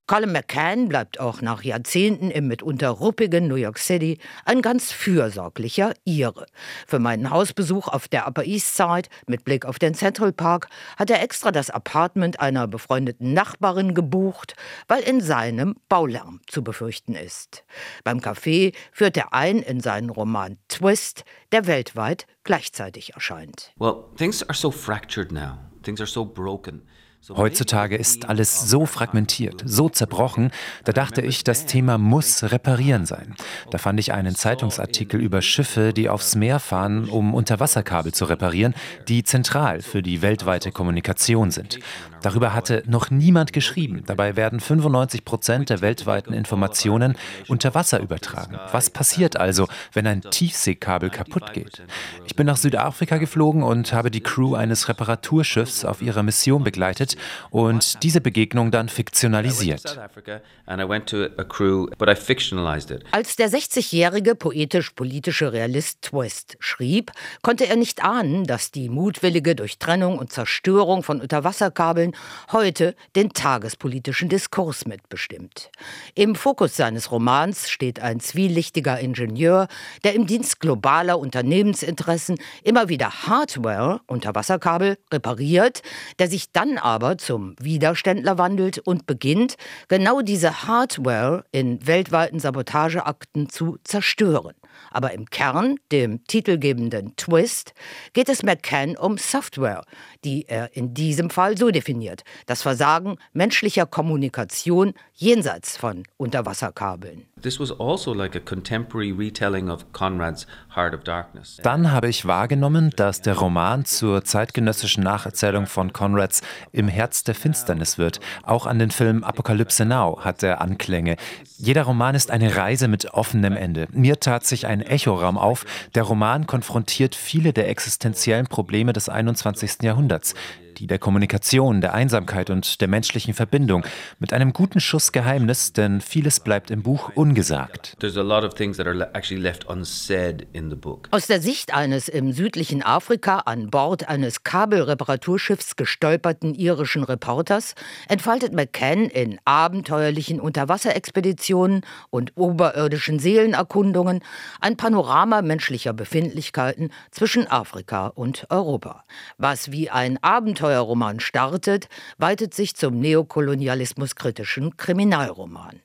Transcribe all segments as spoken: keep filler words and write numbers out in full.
Colin McCann bleibt auch nach Jahrzehnten im mitunter ruppigen New York City ein ganz fürsorglicher Ire. Für meinen Hausbesuch auf der Upper East Side mit Blick auf den Central Park hat er extra das Apartment einer befreundeten Nachbarin gebucht, weil in seinem Baulärm zu befürchten ist. Beim Café führt er ein in seinen Roman Twist, der weltweit gleichzeitig erscheint. Well, things are so fractured now. Things are so broken. Heutzutage ist alles so fragmentiert, so zerbrochen, da dachte ich, das Thema muss reparieren sein. Da fand ich einen Zeitungsartikel über Schiffe, die aufs Meer fahren, um Unterwasserkabel zu reparieren, die zentral für die weltweite Kommunikation sind. Darüber hatte noch niemand geschrieben. Dabei werden fünfundneunzig Prozent der weltweiten Informationen unter Wasser übertragen. Was passiert also, wenn ein Tiefseekabel kaputt geht? Ich bin nach Südafrika geflogen und habe die Crew eines Reparaturschiffs auf ihrer Mission begleitet und diese Begegnung dann fiktionalisiert. Als der sechzigjährige poetisch-politische Realist Twist schrieb, konnte er nicht ahnen, dass die mutwillige Durchtrennung und Zerstörung von Unterwasserkabeln heute den tagespolitischen Diskurs mitbestimmt. Im Fokus seines Romans steht ein zwielichtiger Ingenieur, der im Dienst globaler Unternehmensinteressen immer wieder Hardware, Unterwasserkabel, repariert, der sich dann aber zum Widerständler wandelt und beginnt, genau diese Hardware in weltweiten Sabotageakten zu zerstören. Aber im Kern, dem titelgebenden Twist, geht es McCann um Software, die er in diesem Fall so definiert: das Versagen menschlicher Kommunikation jenseits von Unterwasserkabeln. This was also like a contemporary retelling of Conrad's Heart of Darkness. Dann habe ich wahrgenommen, dass der Roman zur zeitgenössischen Nacherzählung von Conrads Im Herz der Finsternis wird. Auch an den Film Apocalypse Now hat er Anklänge. Jeder Roman ist eine Reise mit offenem Ende. Mir tat sich ein Echoraum auf. Der Roman konfrontiert viele der existenziellen Probleme des einundzwanzigsten Jahrhunderts. Die der Kommunikation, der Einsamkeit und der menschlichen Verbindung. Mit einem guten Schuss Geheimnis, denn vieles bleibt im Buch ungesagt. Aus der Sicht eines im südlichen Afrika an Bord eines Kabelreparaturschiffs gestolperten irischen Reporters entfaltet McCann in abenteuerlichen Unterwasserexpeditionen und oberirdischen Seelenerkundungen ein Panorama menschlicher Befindlichkeiten zwischen Afrika und Europa. Was wie ein Abenteuer Roman startet, weitet sich zum neokolonialismuskritischen Kriminalroman.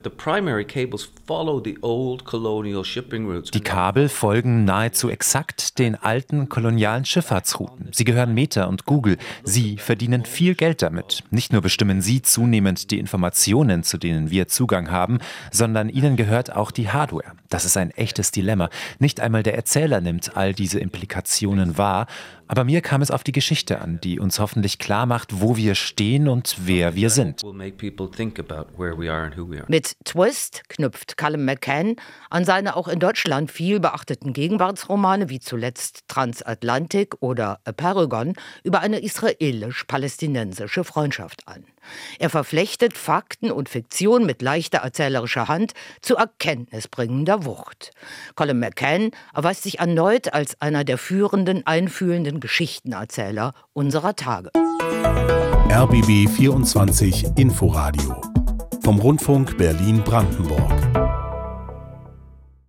Die Kabel folgen nahezu exakt den alten kolonialen Schifffahrtsrouten. Sie gehören Meta und Google. Sie verdienen viel Geld damit. Nicht nur bestimmen sie zunehmend die Informationen, zu denen wir Zugang haben, sondern ihnen gehört auch die Hardware. Das ist ein echtes Dilemma. Nicht einmal der Erzähler nimmt all diese Implikationen wahr. Aber mir kam es auf die Geschichte an, die uns hoffentlich klar macht, wo wir stehen und wer wir sind. Mit Twist knüpft Colin McCann an seine auch in Deutschland viel beachteten Gegenwartsromane wie zuletzt Transatlantik oder A Paragon über eine israelisch-palästinensische Freundschaft an. Er verflechtet Fakten und Fiktion mit leichter erzählerischer Hand zu erkenntnisbringender Wucht. Colin McCann erweist sich erneut als einer der führenden, einfühlenden Geschichtenerzähler unserer Tage. R B B vierundzwanzig Inforadio vom Rundfunk Berlin-Brandenburg.